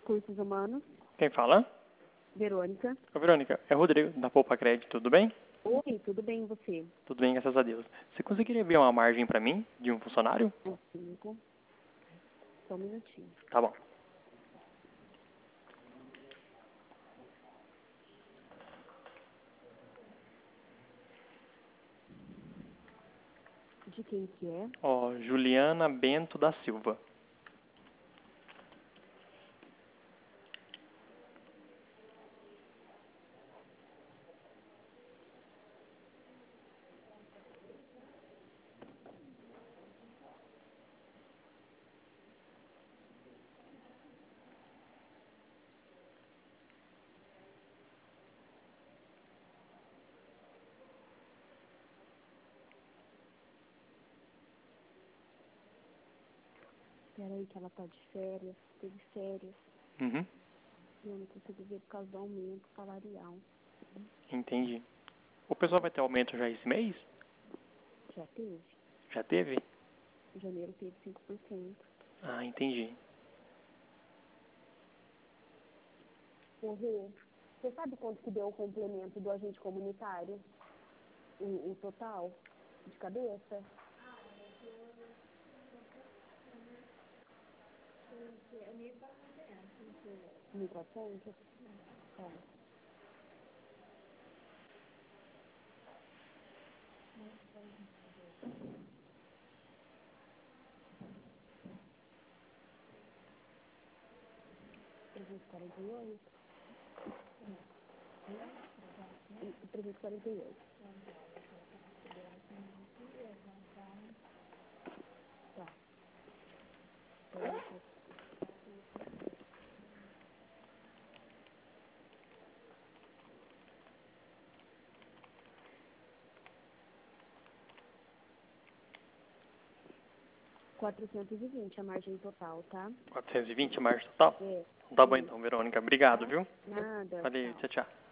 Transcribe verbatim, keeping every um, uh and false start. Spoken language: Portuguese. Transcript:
Recursos Humanos, Quem fala? Verônica. Ô, Verônica, é o Rodrigo, da Poupa Crédito, tudo bem? Oi, tudo bem e você? Tudo bem, graças a Deus. Você conseguiria ver uma margem pra mim, de um funcionário? Um cinco. Só um minutinho. Tá bom. De quem que é? Ó, Juliana Bento da Silva. Espera aí que ela tá de férias, teve férias. Uhum, E eu não consigo ver por causa do aumento salarial. entendi. O pessoal vai ter aumento já esse mês? Já teve. Já teve? Em janeiro teve cinco por cento. Ah, entendi. Ô, Rê, você sabe quanto que deu o complemento do agente comunitário? O, o total? De cabeça? mil e quatrocentos? Tá. trezentos e quarenta e oito? E trezentos e quarenta e oito. Tá. Então, quatrocentos e vinte a margem total, tá? quatrocentos e vinte a margem total? É. Tá bom Isso. então, Verônica. Obrigado, Tá? viu? Nada. Valeu, Tchau. tchau, tchau.